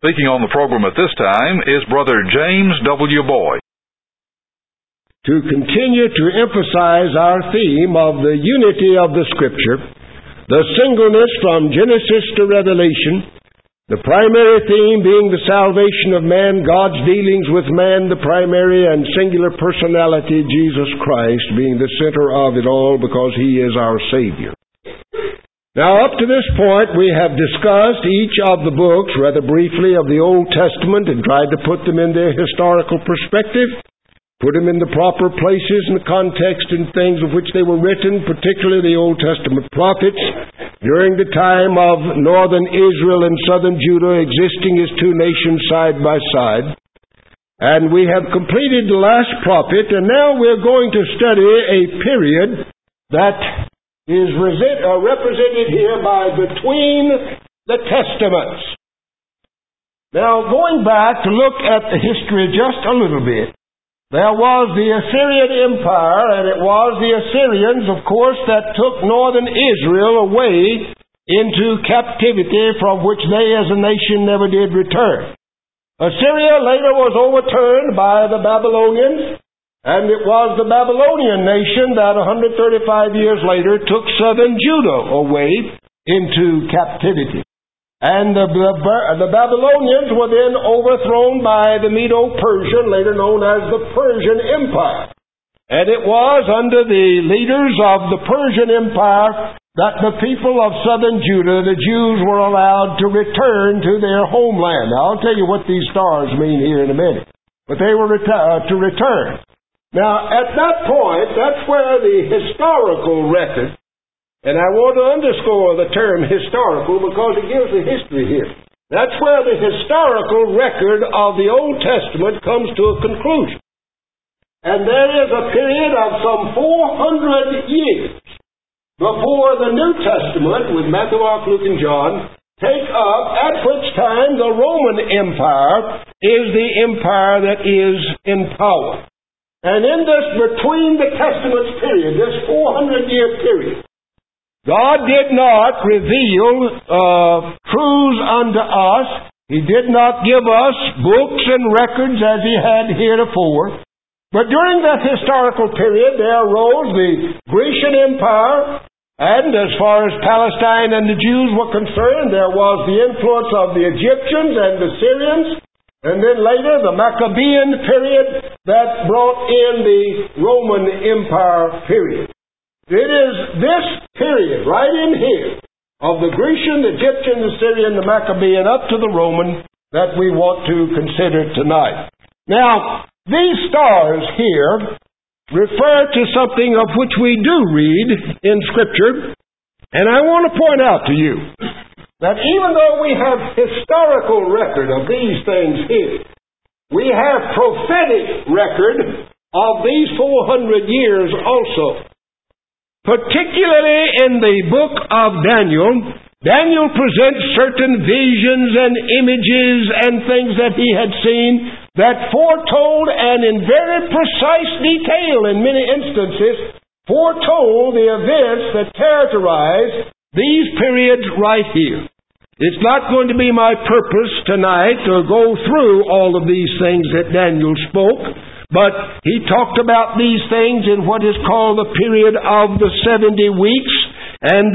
Speaking on the program at this time is Brother James W. Boyd. To continue to emphasize our theme of the unity of the Scripture, the singleness from Genesis to Revelation, the primary theme being the salvation of man, God's dealings with man, the primary and singular personality, Jesus Christ, being the center of it all because He is our Savior. Now, up to this point, we have discussed each of the books rather briefly of the Old Testament and tried to put them in their historical perspective, put them in the proper places and the context and things of which they were written, particularly the Old Testament prophets, during the time of northern Israel and southern Judah existing as two nations side by side. And we have completed the last prophet, and now we're going to study a period that is represented here by between the Testaments. Now, going back to look at the history just a little bit, there was the Assyrian Empire, and it was the Assyrians, of course, that took northern Israel away into captivity from which they as a nation never did return. Assyria later was overturned by the Babylonians, and it was the Babylonian nation that 135 years later took southern Judah away into captivity. And the Babylonians were then overthrown by the Medo-Persian, later known as the Persian Empire. And it was under the leaders of the Persian Empire that the people of southern Judah, the Jews, were allowed to return to their homeland. Now, I'll tell you what these stars mean here in a minute. But they were to return. Now, at that point, that's where the historical record, and I want to underscore the term historical because it gives the history here. That's where the historical record of the Old Testament comes to a conclusion. And there is a period of some 400 years before the New Testament, with Matthew, Mark, Luke, and John, take up, at which time the Roman Empire is the empire that is in power. And in this between the Testaments period, this 400-year period, God did not reveal truths unto us. He did not give us books and records as He had heretofore. But during that historical period, there arose the Grecian Empire, and as far as Palestine and the Jews were concerned, there was the influence of the Egyptians and the Syrians, and then later the Maccabean period that brought in the Roman Empire period. It is this period right in here of the Grecian, the Egyptian, the Syrian, the Maccabean up to the Roman that we want to consider tonight. Now, these stars here refer to something of which we do read in Scripture, and I want to point out to you that even though we have historical record of these things here, we have prophetic record of these 400 years also. Particularly in the book of Daniel, Daniel presents certain visions and images and things that he had seen that foretold and in very precise detail in many instances foretold the events that characterize these periods right here. It's not going to be my purpose tonight to go through all of these things that Daniel spoke, but he talked about these things in what is called the period of the 70 weeks, and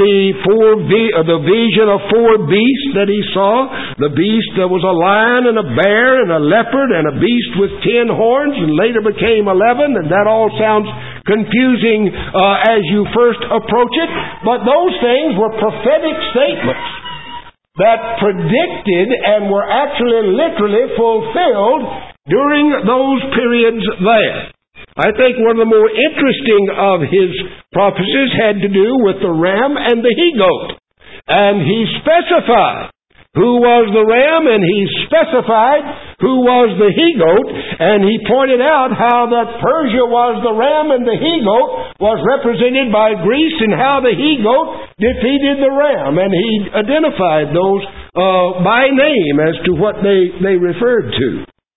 the vision of four beasts that he saw. The beast, there was a lion and a bear and a leopard and a beast with 10 horns, and later became 11, and that all sounds confusing as you first approach it, but those things were prophetic statements that predicted and were actually literally fulfilled during those periods there. I think one of the more interesting of his prophecies had to do with the ram and the he-goat. And he specified who was the ram, and he specified who was the he-goat, and he pointed out how that Persia was the ram and the he-goat was represented by Greece, and how the he-goat defeated the ram, and he identified those by name as to what they referred to.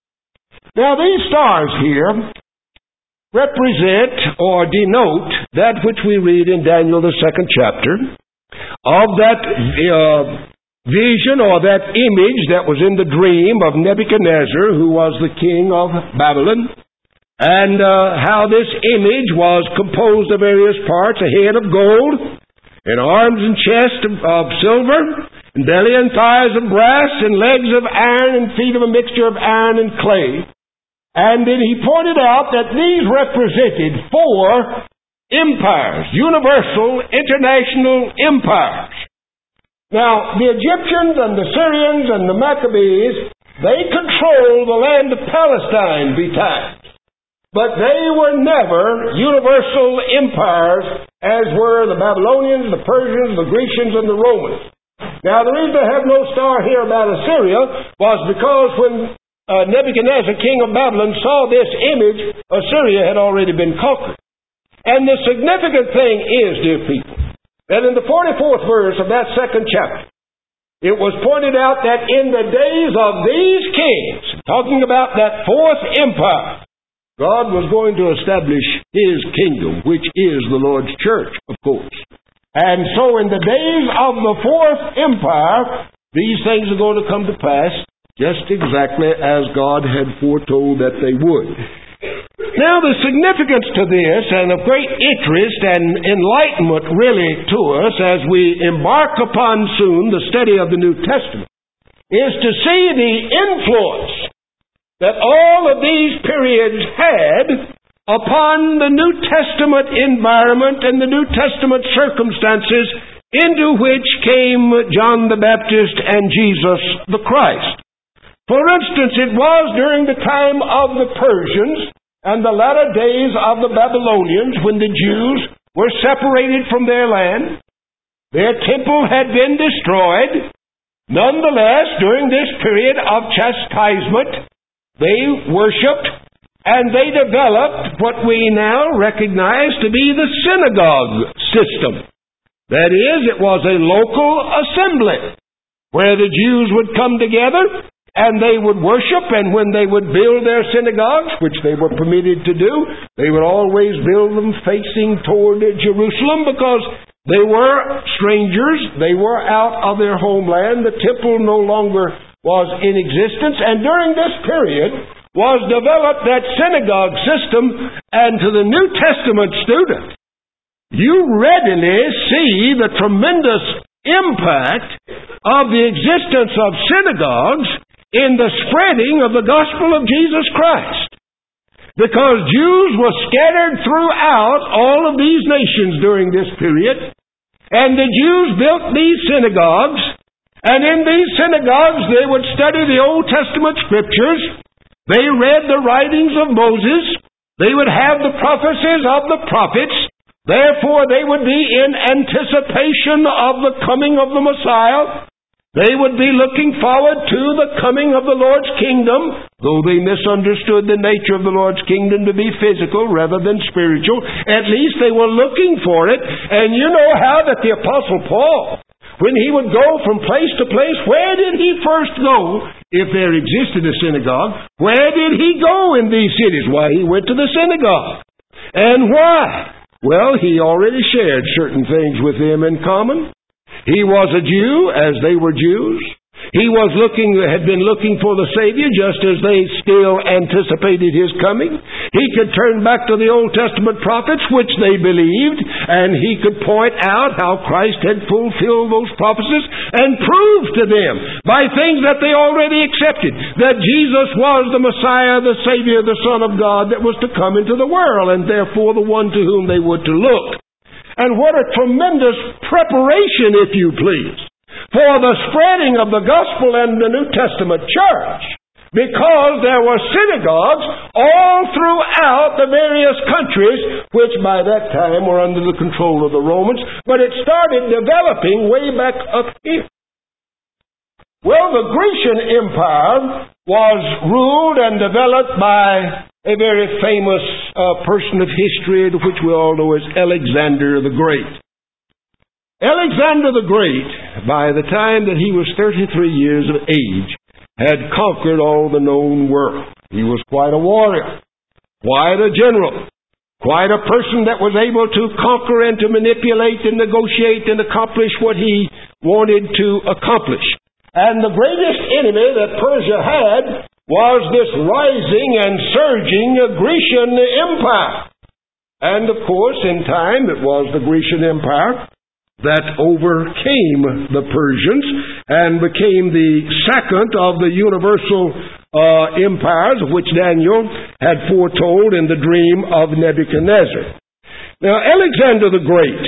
Now these stars here represent or denote that which we read in Daniel the 2nd chapter of that vision or that image that was in the dream of Nebuchadnezzar, who was the king of Babylon, and how this image was composed of various parts: a head of gold, and arms and chest of silver, and belly and thighs of brass, and legs of iron, and feet of a mixture of iron and clay. And then he pointed out that these represented 4 empires, universal, international empires. Now, the Egyptians and the Syrians and the Maccabees, they controlled the land of Palestine betimes. But they were never universal empires as were the Babylonians, the Persians, the Grecians, and the Romans. Now, the reason I have no star here about Assyria was because when Nebuchadnezzar, king of Babylon, saw this image, Assyria had already been conquered. And the significant thing is, dear people, that in the 44th verse of that 2nd chapter, it was pointed out that in the days of these kings, talking about that 4th empire, God was going to establish His kingdom, which is the Lord's church, of course. And so in the days of the 4th empire, these things are going to come to pass just exactly as God had foretold that they would. Now, the significance to this, and of great interest and enlightenment really to us as we embark upon soon the study of the New Testament, is to see the influence that all of these periods had upon the New Testament environment and the New Testament circumstances into which came John the Baptist and Jesus the Christ. For instance, it was during the time of the Persians and the latter days of the Babylonians when the Jews were separated from their land. Their temple had been destroyed. Nonetheless, during this period of chastisement, they worshipped and they developed what we now recognize to be the synagogue system. That is, it was a local assembly where the Jews would come together and they would worship, and when they would build their synagogues, which they were permitted to do, they would always build them facing toward Jerusalem because they were strangers. They were out of their homeland. The temple no longer was in existence. And during this period was developed that synagogue system. And to the New Testament student, you readily see the tremendous impact of the existence of synagogues in the spreading of the gospel of Jesus Christ. Because Jews were scattered throughout all of these nations during this period, and the Jews built these synagogues, and in these synagogues they would study the Old Testament Scriptures, they read the writings of Moses, they would have the prophecies of the prophets, therefore they would be in anticipation of the coming of the Messiah. They would be looking forward to the coming of the Lord's kingdom, though they misunderstood the nature of the Lord's kingdom to be physical rather than spiritual. At least they were looking for it. And you know how that the Apostle Paul, when he would go from place to place, where did he first go? If there existed a synagogue, where did he go in these cities? Why, he went to the synagogue. And why? Well, he already shared certain things with them in common. He was a Jew, as they were Jews. He had been looking for the Savior, just as they still anticipated His coming. He could turn back to the Old Testament prophets, which they believed, and he could point out how Christ had fulfilled those prophecies and prove to them, by things that they already accepted, that Jesus was the Messiah, the Savior, the Son of God that was to come into the world, and therefore the one to whom they were to look. And what a tremendous preparation, if you please, for the spreading of the gospel and the New Testament church, because there were synagogues all throughout the various countries, which by that time were under the control of the Romans, but it started developing way back up here. Well, the Grecian Empire was ruled and developed by a very famous person of history, which we all know as Alexander the Great. Alexander the Great, by the time that he was 33 years of age, had conquered all the known world. He was quite a warrior, quite a general, quite a person that was able to conquer and to manipulate and negotiate and accomplish what he wanted to accomplish. And the greatest enemy that Persia had was this rising and surging Grecian Empire. And of course, in time, it was the Grecian Empire that overcame the Persians and became the second of the universal empires of which Daniel had foretold in the dream of Nebuchadnezzar. Now, Alexander the Great,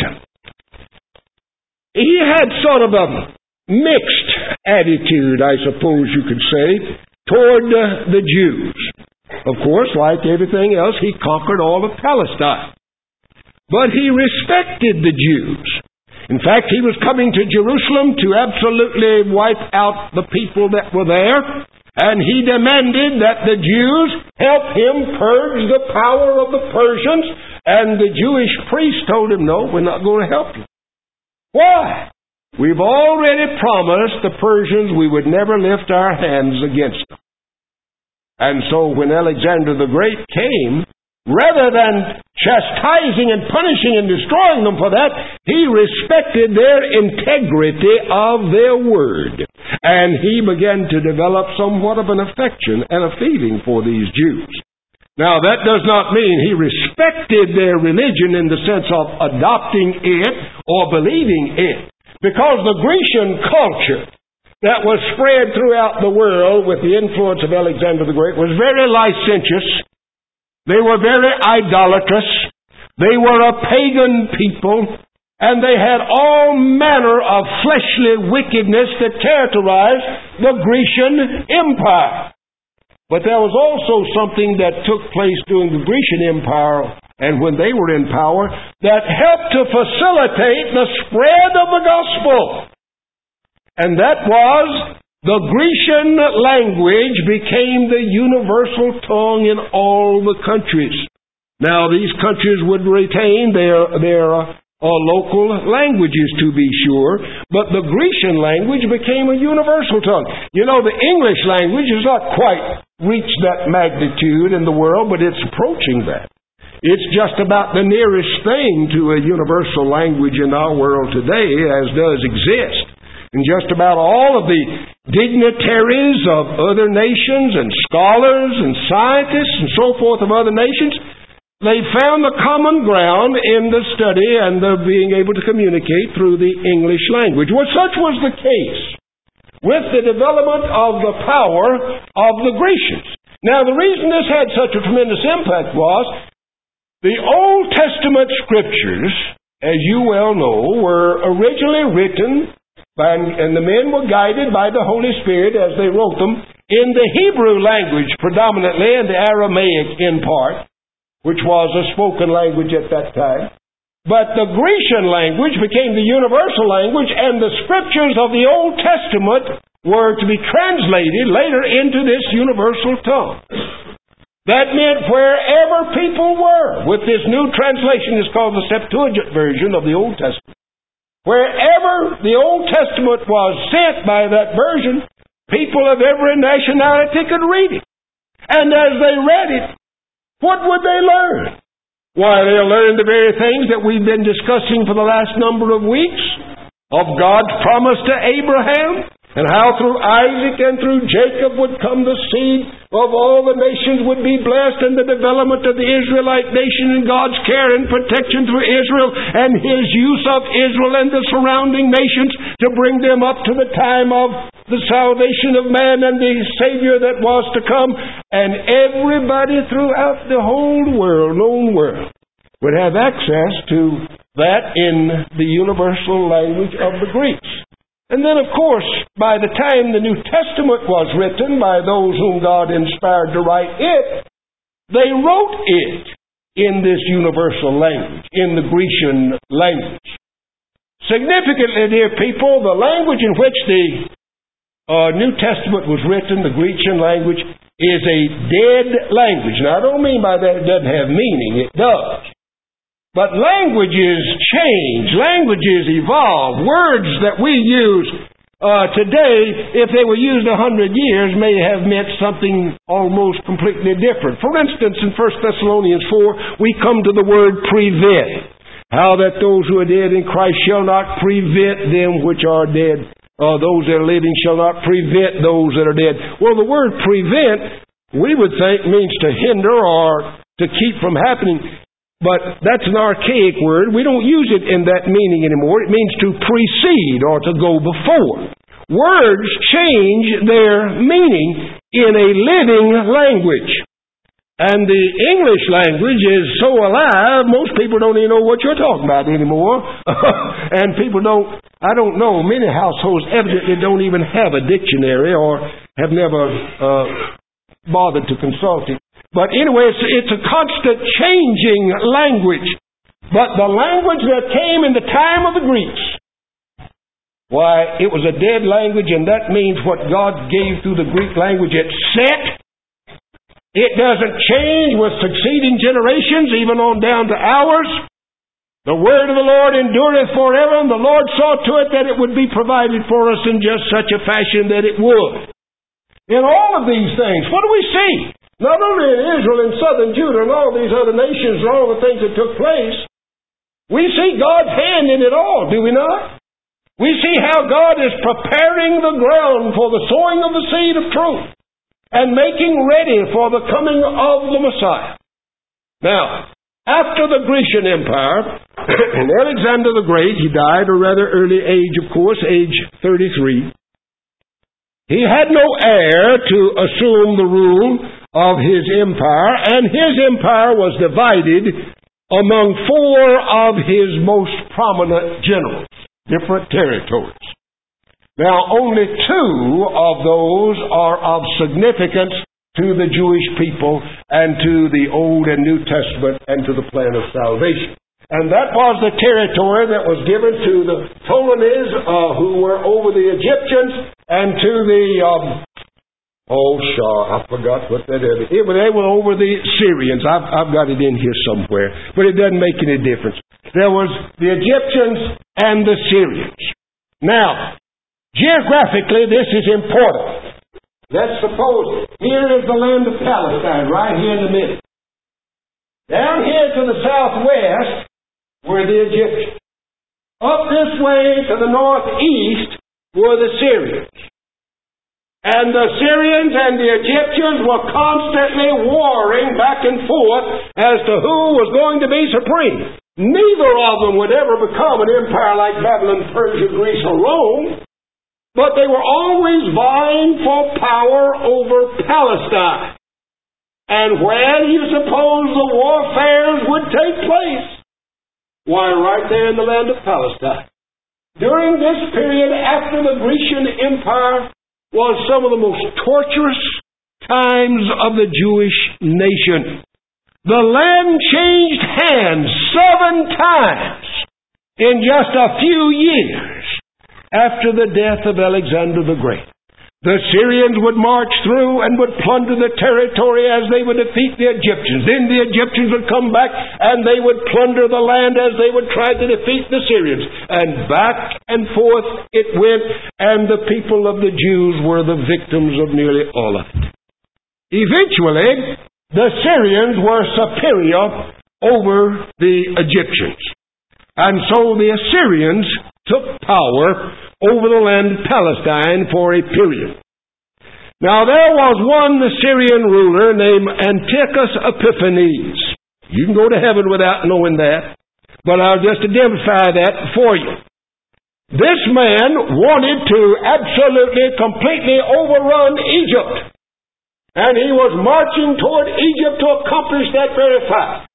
he had sort of a mixed attitude, I suppose you could say, toward the Jews. Of course, like everything else, he conquered all of Palestine. But he respected the Jews. In fact, he was coming to Jerusalem to absolutely wipe out the people that were there, and he demanded that the Jews help him purge the power of the Persians, and the Jewish priests told him, no, we're not going to help you. Why? We've already promised the Persians we would never lift our hands against them. And so when Alexander the Great came, rather than chastising and punishing and destroying them for that, he respected their integrity of their word. And he began to develop somewhat of an affection and a feeling for these Jews. Now, that does not mean he respected their religion in the sense of adopting it or believing it. Because the Grecian culture that was spread throughout the world with the influence of Alexander the Great was very licentious. They were very idolatrous. They were a pagan people. And they had all manner of fleshly wickedness that characterized the Grecian Empire. But there was also something that took place during the Grecian Empire and when they were in power that helped to facilitate the spread of the gospel. And that was the Grecian language became the universal tongue in all the countries. Now, these countries would retain their local languages, to be sure, but the Grecian language became a universal tongue. You know, the English language has not quite reached that magnitude in the world, but it's approaching that. It's just about the nearest thing to a universal language in our world today, as does exist. And just about all of the dignitaries of other nations and scholars and scientists and so forth of other nations, they found the common ground in the study and the being able to communicate through the English language. Well, such was the case with the development of the power of the Grecians. Now, the reason this had such a tremendous impact was the Old Testament scriptures, as you well know, were originally written and the men were guided by the Holy Spirit as they wrote them in the Hebrew language predominantly and the Aramaic in part, which was a spoken language at that time. But the Grecian language became the universal language, and the scriptures of the Old Testament were to be translated later into this universal tongue. That meant wherever people were, with this new translation, is called the Septuagint version of the Old Testament. Wherever the Old Testament was sent by that version, people of every nationality could read it. And as they read it, what would they learn? Why, they'll learn the very things that we've been discussing for the last number of weeks of God's promise to Abraham, and how through Isaac and through Jacob would come the seed of all the nations would be blessed, and the development of the Israelite nation and God's care and protection through Israel, and His use of Israel and the surrounding nations to bring them up to the time of the salvation of man and the Savior that was to come. And everybody throughout the whole world, known world, would have access to that in the universal language of the Greeks. And then, of course, by the time the New Testament was written by those whom God inspired to write it, they wrote it in this universal language, in the Grecian language. Significantly, dear people, the language in which the New Testament was written, the Grecian language, is a dead language. Now, I don't mean by that it doesn't have meaning. It does. But languages change. Languages evolve. Words that we use today, if they were used 100 years, may have meant something almost completely different. For instance, in 1 Thessalonians 4, we come to the word prevent. how that those who are dead in Christ shall not prevent them which are dead, or those that are living shall not prevent those that are dead. Well, the word prevent, we would think, means to hinder or to keep from happening. But that's an archaic word. We don't use it in that meaning anymore. It means to precede or to go before. Words change their meaning in a living language. And the English language is so alive, most people don't even know what you're talking about anymore. And people don't, I don't know, many households evidently don't even have a dictionary or have never bothered to consult it. But anyway, it's a constant changing language. But the language that came in the time of the Greeks, why, it was a dead language, and that means what God gave through the Greek language, it's set. It doesn't change with succeeding generations, even on down to ours. The word of the Lord endureth forever, and the Lord saw to it that it would be provided for us in just such a fashion that it would. In all of these things, what do we see? Not only in Israel and southern Judah and all these other nations and all the things that took place, we see God's hand in it all, do we not? We see how God is preparing the ground for the sowing of the seed of truth and making ready for the coming of the Messiah. Now, after the Grecian Empire, and Alexander the Great, he died at a rather early age, of course, age 33. He had no heir to assume the rule of his empire, and his empire was divided among 4 of his most prominent generals, different territories. Now, only 2 of those are of significance to the Jewish people and to the Old and New Testament and to the plan of salvation. And that was the territory that was given to the Ptolemies, who were over the Egyptians, and to the, I forgot what that is. They were over the Syrians. I've got it in here somewhere, but it doesn't make any difference. There was the Egyptians and the Syrians. Now, geographically, this is important. Let's suppose here is the land of Palestine, right here in the middle. Down here to the southwest were the Egyptians. Up this way to the northeast were the Syrians. And the Syrians and the Egyptians were constantly warring back and forth as to who was going to be supreme. Neither of them would ever become an empire like Babylon, Persia, Greece, or Rome. But they were always vying for power over Palestine. And where do you suppose the warfares would take place? Why, right there in the land of Palestine. During this period after the Grecian Empire was some of the most torturous times of the Jewish nation. The land changed hands 7 times in just a few years after the death of Alexander the Great. The Syrians would march through and would plunder the territory as they would defeat the Egyptians. Then the Egyptians would come back and they would plunder the land as they would try to defeat the Syrians. And back and forth it went, and the people of the Jews were the victims of nearly all of it. Eventually, the Syrians were superior over the Egyptians. And so the Assyrians took power over the land of Palestine for a period. Now there was one Assyrian ruler named Antiochus Epiphanes. You can go to heaven without knowing that, but I'll just identify that for you. This man wanted to absolutely, completely overrun Egypt. And he was marching toward Egypt to accomplish that very fact.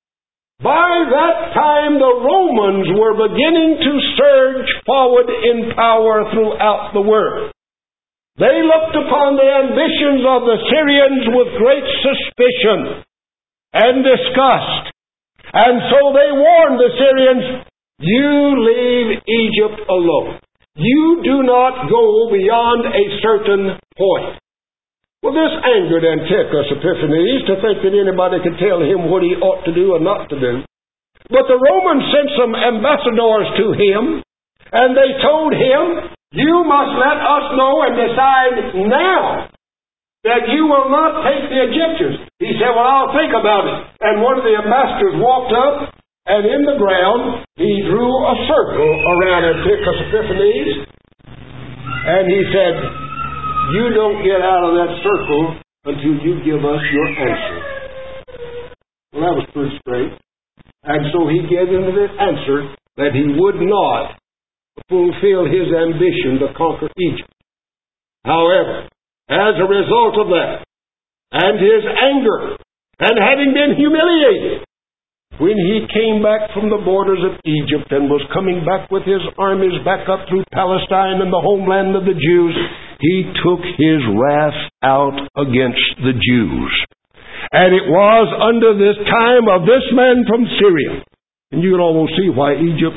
By that time, the Romans were beginning to surge forward in power throughout the world. They looked upon the ambitions of the Syrians with great suspicion and disgust. And so they warned the Syrians, you leave Egypt alone. You do not go beyond a certain point. Well, this angered Antiochus Epiphanes to think that anybody could tell him what he ought to do or not to do. But the Romans sent some ambassadors to him, and they told him, you must let us know and decide now that you will not take the Egyptians. He said, well, I'll think about it. And one of the ambassadors walked up And in the ground, he drew a circle around Antiochus Epiphanes, and he said, you don't get out of that circle until you give us your answer. Well, that was pretty straight. And so he gave him this answer that he would not fulfill his ambition to conquer Egypt. However, as a result of that, and his anger, and having been humiliated, when he came back from the borders of Egypt and was coming back with his armies back up through Palestine and the homeland of the Jews, he took his wrath out against the Jews. And it was under this time of this man from Syria. And you can almost see why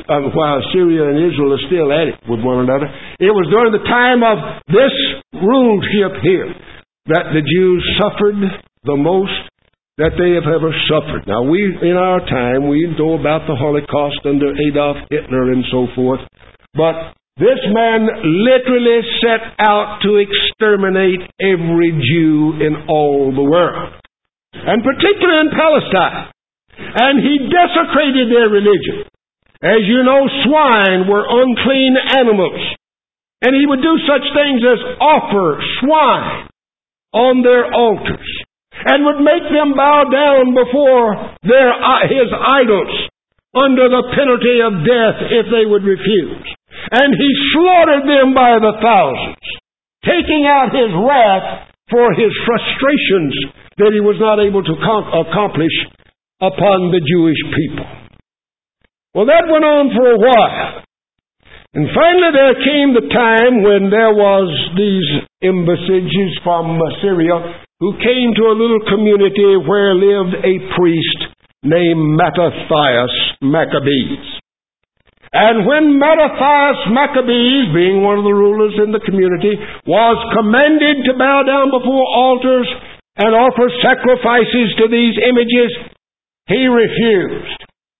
Syria and Israel are still at it with one another. It was during the time of this rulership here that the Jews suffered the most that they have ever suffered. Now, in our time, we know about the Holocaust under Adolf Hitler and so forth. But this man literally set out to exterminate every Jew in all the world, and particularly in Palestine. And he desecrated their religion. As you know, swine were unclean animals. And he would do such things as offer swine on their altars, and would make them bow down before his idols under the penalty of death if they would refuse. And he slaughtered them by the thousands, taking out his wrath for his frustrations that he was not able to accomplish upon the Jewish people. Well, that went on for a while. And finally there came the time when there was these embassages from Syria who came to a little community where lived a priest named Mattathias Maccabees. And when Mattathias Maccabees, being one of the rulers in the community, was commanded to bow down before altars and offer sacrifices to these images, he refused.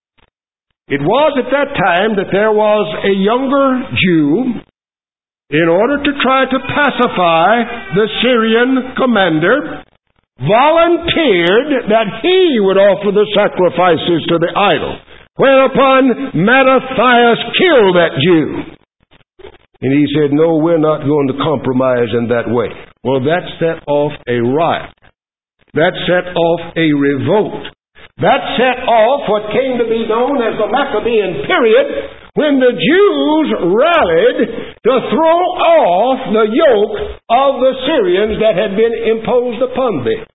It was at that time that there was a younger Jew, in order to try to pacify the Syrian commander, volunteered that he would offer the sacrifices to the idol. Whereupon Mattathias killed that Jew. And he said, no, we're not going to compromise in that way. Well, that set off a riot. That set off a revolt. That set off what came to be known as the Maccabean period, when the Jews rallied to throw off the yoke of the Syrians that had been imposed upon them.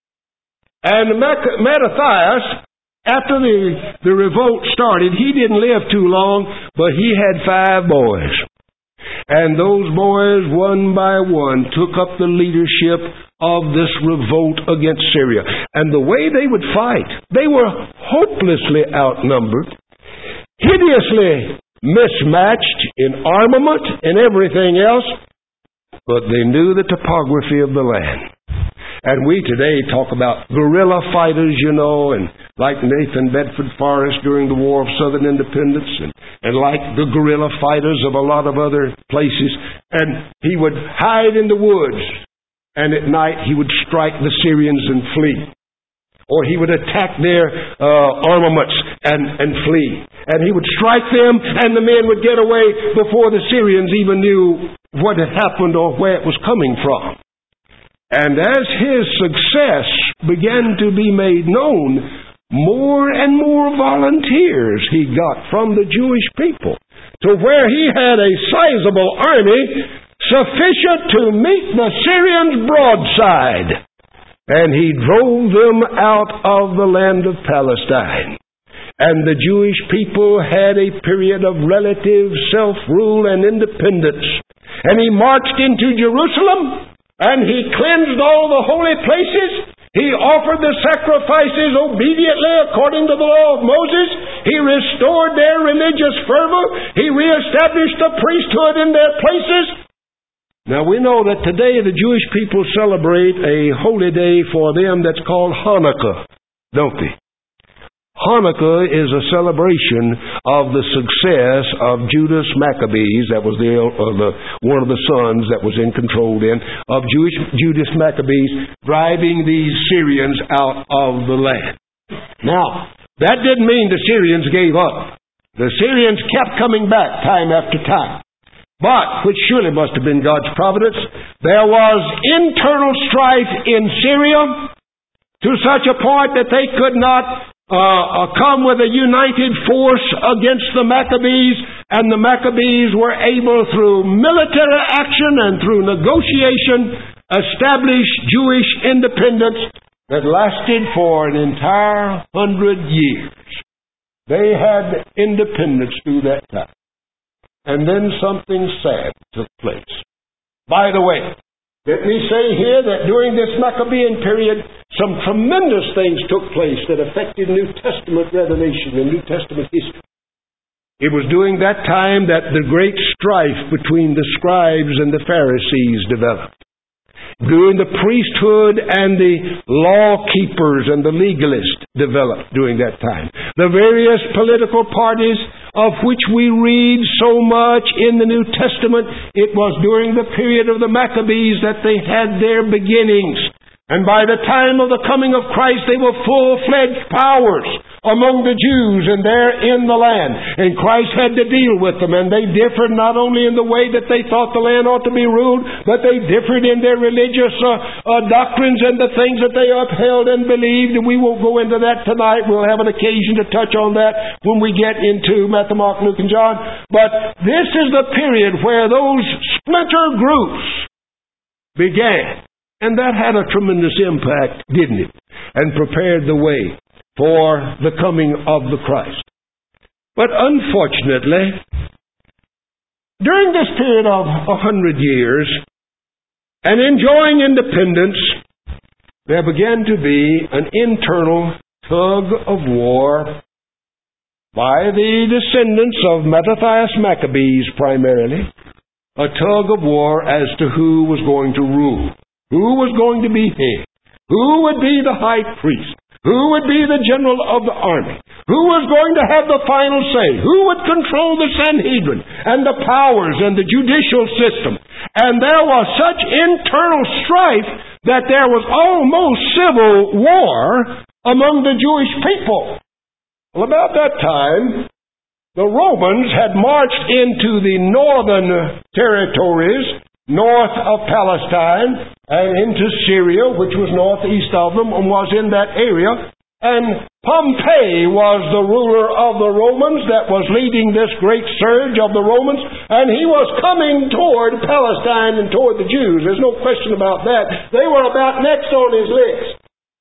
And Mattathias, after the revolt started, he didn't live too long, but he had 5 boys. And those boys, one by one, took up the leadership of this revolt against Syria. And the way they would fight, they were hopelessly outnumbered, hideously mismatched in armament and everything else, but they knew the topography of the land. And we today talk about guerrilla fighters, and like Nathan Bedford Forrest during the War of Southern Independence, and like the guerrilla fighters of a lot of other places. And he would hide in the woods, and at night he would strike the Syrians and flee. Or he would attack their armaments and flee. And he would strike them, and the men would get away before the Syrians even knew what had happened or where it was coming from. And as his success began to be made known, more and more volunteers he got from the Jewish people, to where he had a sizable army sufficient to meet the Syrians broadside. And he drove them out of the land of Palestine. And the Jewish people had a period of relative self-rule and independence. And he marched into Jerusalem, and he cleansed all the holy places. He offered the sacrifices obediently according to the law of Moses. He restored their religious fervor. He reestablished the priesthood in their places. Now we know that today the Jewish people celebrate a holy day for them that's called Hanukkah, don't they? Hanukkah is a celebration of the success of Judas Maccabees, that was one of the sons that was in control then, of Judas Maccabees driving these Syrians out of the land. Now, That didn't mean the Syrians gave up. The Syrians kept coming back time after time. But, which surely must have been God's providence, there was internal strife in Syria to such a point that they could not come with a united force against the Maccabees, and the Maccabees were able, through military action and through negotiation, establish Jewish independence that lasted for an entire 100 years. They had independence through that time. And then something sad took place. By the way, let me say here that during this Maccabean period, some tremendous things took place that affected New Testament revelation and New Testament history. It was during that time that the great strife between the scribes and the Pharisees developed. During the priesthood and the law keepers and the legalists developed during that time. The various political parties of which we read so much in the New Testament, it was during the period of the Maccabees that they had their beginnings. And by the time of the coming of Christ, they were full-fledged powers among the Jews and there in the land. And Christ had to deal with them. And they differed not only in the way that they thought the land ought to be ruled, but they differed in their religious doctrines and the things that they upheld and believed. And we won't go into that tonight. We'll have an occasion to touch on that when we get into Matthew, Mark, Luke, and John. But this is the period where those splinter groups began. And that had a tremendous impact, didn't it? And prepared the way for the coming of the Christ. But unfortunately, during this period of 100 years, and enjoying independence, there began to be an internal tug of war by the descendants of Mattathias Maccabees primarily, a tug of war as to who was going to rule. Who was going to be head? Who would be the high priest? Who would be the general of the army? Who was going to have the final say? Who would control the Sanhedrin and the powers and the judicial system? And there was such internal strife that there was almost civil war among the Jewish people. Well, about that time, the Romans had marched into the northern territories north of Palestine and into Syria, which was northeast of them and was in that area. And Pompey was the ruler of the Romans that was leading this great surge of the Romans, and he was coming toward Palestine and toward the Jews. There's no question about that. They were about next on his list.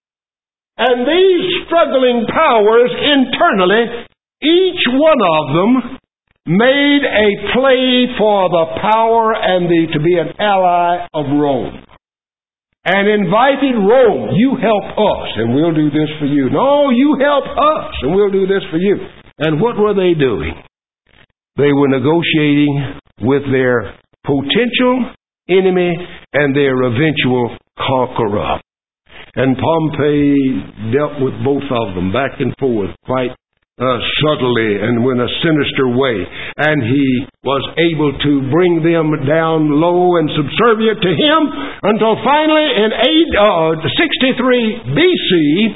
And these struggling powers internally, each one of them made a play for the power and to be an ally of Rome. And invited Rome, you help us and we'll do this for you. No, you help us and we'll do this for you. And what were they doing? They were negotiating with their potential enemy and their eventual conqueror. And Pompey dealt with both of them back and forth quite subtly and in a sinister way. And he was able to bring them down low and subservient to him until finally in 63 BC,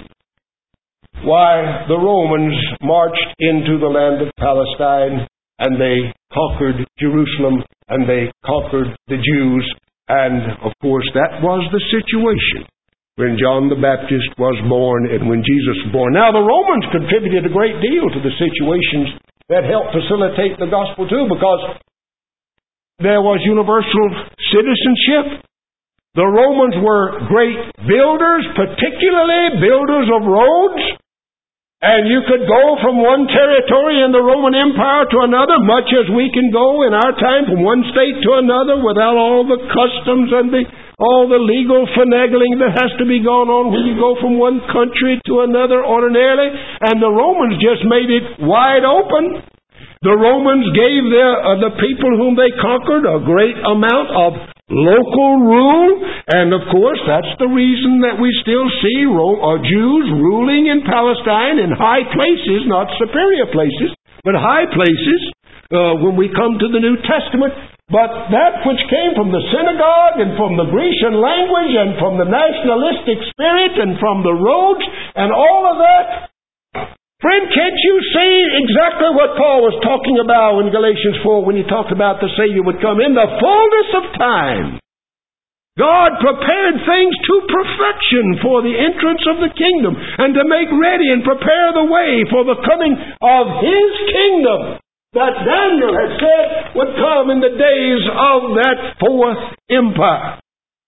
the Romans marched into the land of Palestine and they conquered Jerusalem and they conquered the Jews. And of course that was the situation when John the Baptist was born and when Jesus was born. Now, the Romans contributed a great deal to the situations that helped facilitate the gospel too, because there was universal citizenship. The Romans were great builders, particularly builders of roads. And you could go from one territory in the Roman Empire to another, much as we can go in our time from one state to another without all the customs and all the legal finagling that has to be gone on when you go from one country to another ordinarily. And the Romans just made it wide open. The Romans gave the people whom they conquered a great amount of local rule. And of course, that's the reason that we still see Jews ruling in Palestine in high places, not superior places, but high places when we come to the New Testament. But that which came from the synagogue and from the Grecian language and from the nationalistic spirit and from the roads and all of that, Friend, can't you see exactly what Paul was talking about in Galatians 4 when he talked about the Savior would come in the fullness of time? God prepared things to perfection for the entrance of the kingdom and to make ready and prepare the way for the coming of His kingdom that Daniel had said would come in the days of that fourth empire.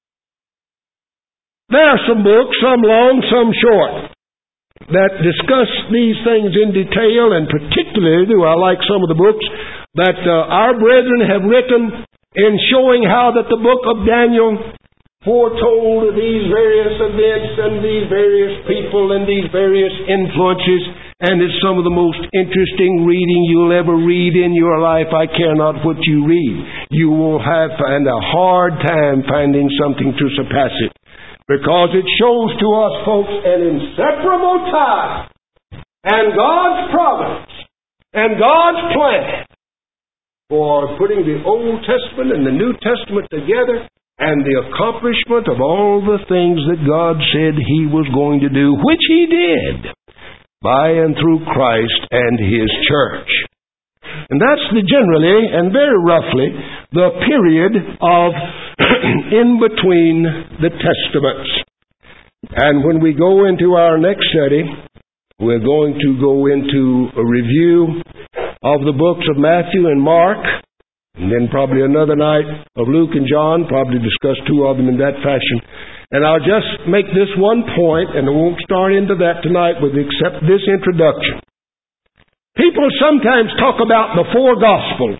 There are some books, some long, some short, that discuss these things in detail, and particularly do I like some of the books that our brethren have written in showing how that the book of Daniel foretold these various events and these various people and these various influences, and it's some of the most interesting reading you'll ever read in your life. I care not what you read. You will have a hard time finding something to surpass it. Because it shows to us, folks, an inseparable tie and God's providence and God's plan for putting the Old Testament and the New Testament together and the accomplishment of all the things that God said He was going to do, which He did by and through Christ and His church. And that's generally and very roughly the period of in between the Testaments. And when we go into our next study, we're going to go into a review of the books of Matthew and Mark, and then probably another night of Luke and John, probably discuss two of them in that fashion. And I'll just make this one point, and I won't start into that tonight with except this introduction. People sometimes talk about the four Gospels.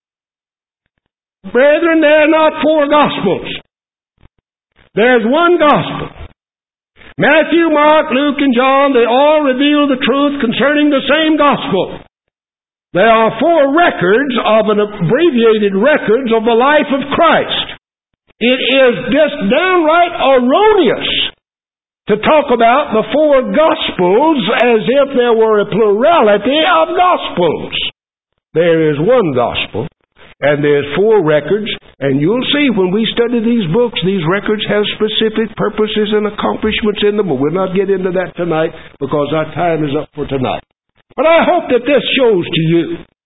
Brethren, there are not four Gospels. There's one Gospel. Matthew, Mark, Luke, and John, they all reveal the truth concerning the same Gospel. There are four records of an abbreviated records of the life of Christ. It is just downright erroneous to talk about the four Gospels as if there were a plurality of Gospels. There is one Gospel, and there's four records, and you'll see when we study these books, these records have specific purposes and accomplishments in them, but we'll not get into that tonight because our time is up for tonight. But I hope that this shows to you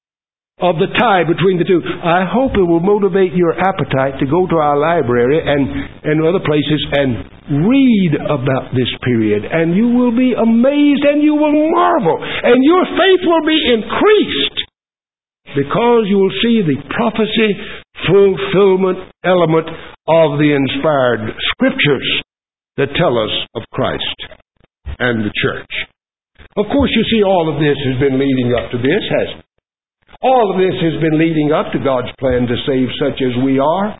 of the tie between the two. I hope it will motivate your appetite to go to our library and other places and read about this period. And you will be amazed and you will marvel. And your faith will be increased because you will see the prophecy fulfillment element of the inspired Scriptures that tell us of Christ and the church. Of course, you see, all of this has been leading up to this, hasn't it? All of this has been leading up to God's plan to save such as we are.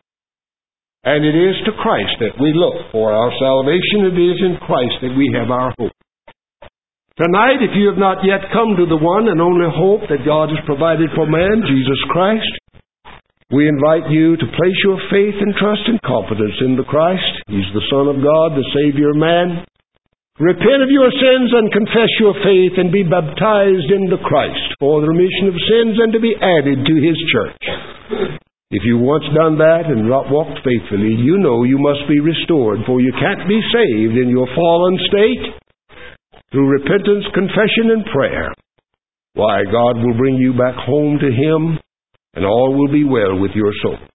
And it is to Christ that we look for our salvation. It is in Christ that we have our hope. Tonight, if you have not yet come to the one and only hope that God has provided for man, Jesus Christ, we invite you to place your faith and trust and confidence in the Christ. He's the Son of God, the Savior of man. Repent of your sins and confess your faith and be baptized into Christ for the remission of sins and to be added to His church. If you once done that and not walked faithfully, you know you must be restored, for you can't be saved in your fallen state through repentance, confession, and prayer. Why, God will bring you back home to Him, and all will be well with your soul.